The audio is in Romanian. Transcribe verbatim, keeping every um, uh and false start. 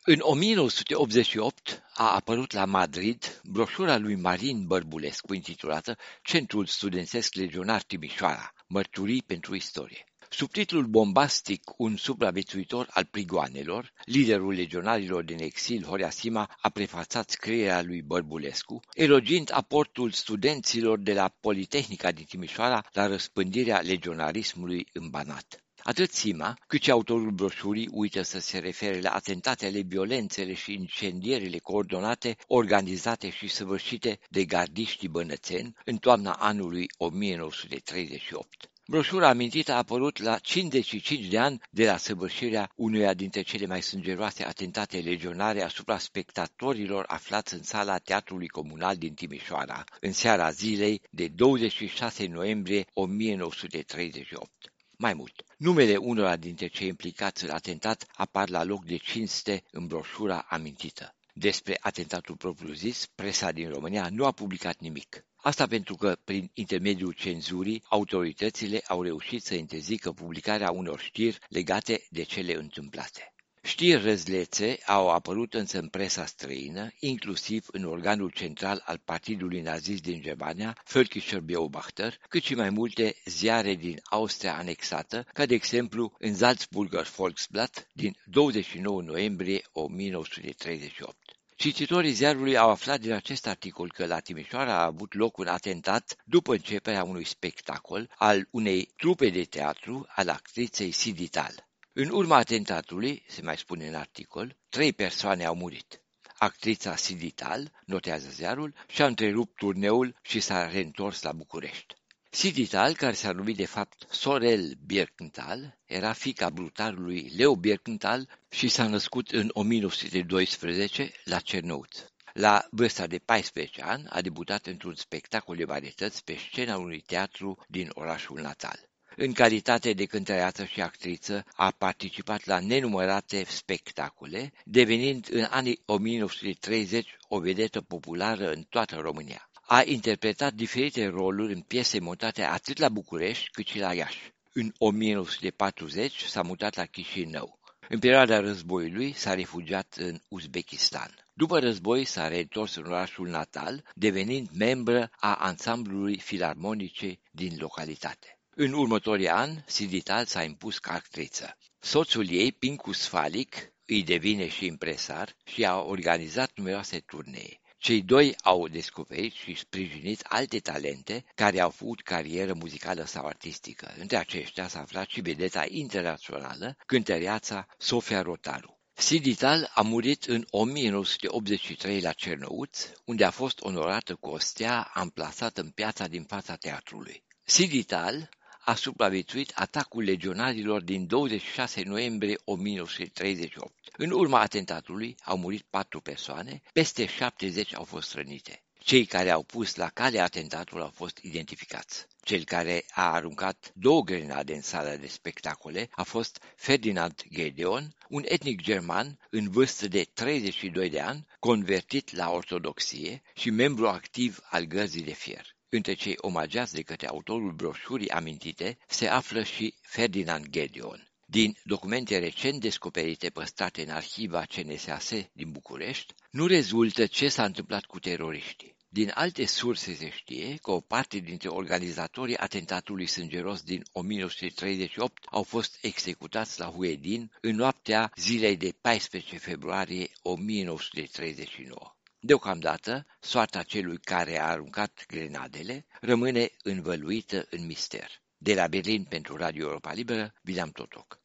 În o mie nouă sute optzeci și opt a apărut la Madrid broșura lui Marin Bărbulescu intitulată Centrul Studențesc Legionar Timișoara, mărturii pentru istorie. Subtitlul bombastic Un supraviețuitor al prigoanelor, liderul legionarilor din exil Horea Sima a prefațat scrierea lui Bărbulescu, elogiind aportul studenților de la Politehnica din Timișoara la răspândirea legionarismului în Banat. Atât Sima, cât și autorul broșurii uită să se refere la atentatele, violențele și incendierile coordonate, organizate și săvârșite de gardiștii bănățeni în toamna anului o mie nouă sute treizeci și opt. Broșura amintită a apărut la cincizeci și cinci de ani de la săvârșirea unuia dintre cele mai sângeroase atentate legionare asupra spectatorilor aflați în sala Teatrului Comunal din Timișoara, în seara zilei de douăzeci și șase noiembrie o mie nouă sute treizeci și opt. Mai mult, numele unora dintre cei implicați în atentat apar la loc de cinste în broșura amintită. Despre atentatul propriu-zis, presa din România nu a publicat nimic. Asta pentru că, prin intermediul cenzurii, autoritățile au reușit să interzică publicarea unor știri legate de cele întâmplate. Știri răzlețe au apărut însă în presa străină, inclusiv în organul central al Partidului Nazist din Germania, Völkischer Beobachter, cât și mai multe ziare din Austria anexată, ca de exemplu în Salzburger Volksblatt din douăzeci și nouă noiembrie o mie nouă sute treizeci și opt. Cititorii ziarului au aflat din acest articol că la Timișoara a avut loc un atentat după începerea unui spectacol al unei trupe de teatru al actriței Sidital. În urma atentatului, se mai spune în articol, trei persoane au murit. Actrița Sidital, notează ziarul, și-a întrerupt turneul și s-a reîntors la București. Sidital, care s-a numit de fapt Sorel Birkenthal, era fiica brutarului Leo Birkenthal și s-a născut în o mie nouă sute doisprezece la Cernăuți. La vârsta de paisprezece ani a debutat într-un spectacol de varietăți pe scena unui teatru din orașul natal. În calitate de cântăreață și actriță, a participat la nenumărate spectacole, devenind în anii o mie nouă sute treizeci o vedetă populară în toată România. A interpretat diferite roluri în piese montate atât la București cât și la Iași. În o mie nouă sute patruzeci s-a mutat la Chișinău. În perioada războiului s-a refugiat în Uzbekistan. După război s-a reîntors în orașul natal, devenind membră a ansamblului filarmonice din localitate. În următorii ani, Sidital s-a impus ca actriță. Soțul ei, Pincu Sfalic, îi devine și impresar și a organizat numeroase turnee. Cei doi au descoperit și sprijinit alte talente care au făcut carieră muzicală sau artistică. Între aceștia s-a aflat și vedeta internațională, cântăreața Sofia Rotaru. Sidital a murit în o mie nouă sute optzeci și trei la Cernăuți, unde a fost onorată cu o stea amplasată în piața din fața teatrului. Sidital a supraviețuit atacul legionarilor din douăzeci și șase noiembrie o mie nouă sute treizeci și opt. În urma atentatului au murit patru persoane, peste șaptezeci au fost rănite. Cei care au pus la cale atentatul au fost identificați. Cel care a aruncat două grenade în sala de spectacole a fost Ferdinand Gedeon, un etnic german în vârstă de treizeci și doi de ani, convertit la ortodoxie și membru activ al Gărzii de Fier. Între cei omageați de către autorul broșurii amintite se află și Ferdinand Gedeon. Din documente recent descoperite păstrate în arhiva C N S A S din București, nu rezultă ce s-a întâmplat cu teroriștii. Din alte surse se știe că o parte dintre organizatorii atentatului sângeros din o mie nouă sute treizeci și opt au fost executați la Huedin în noaptea zilei de paisprezece februarie o mie nouă sute treizeci și nouă. Deocamdată, soarta celui care a aruncat grenadele rămâne învăluită în mister. De la Berlin pentru Radio Europa Liberă, William Totoc.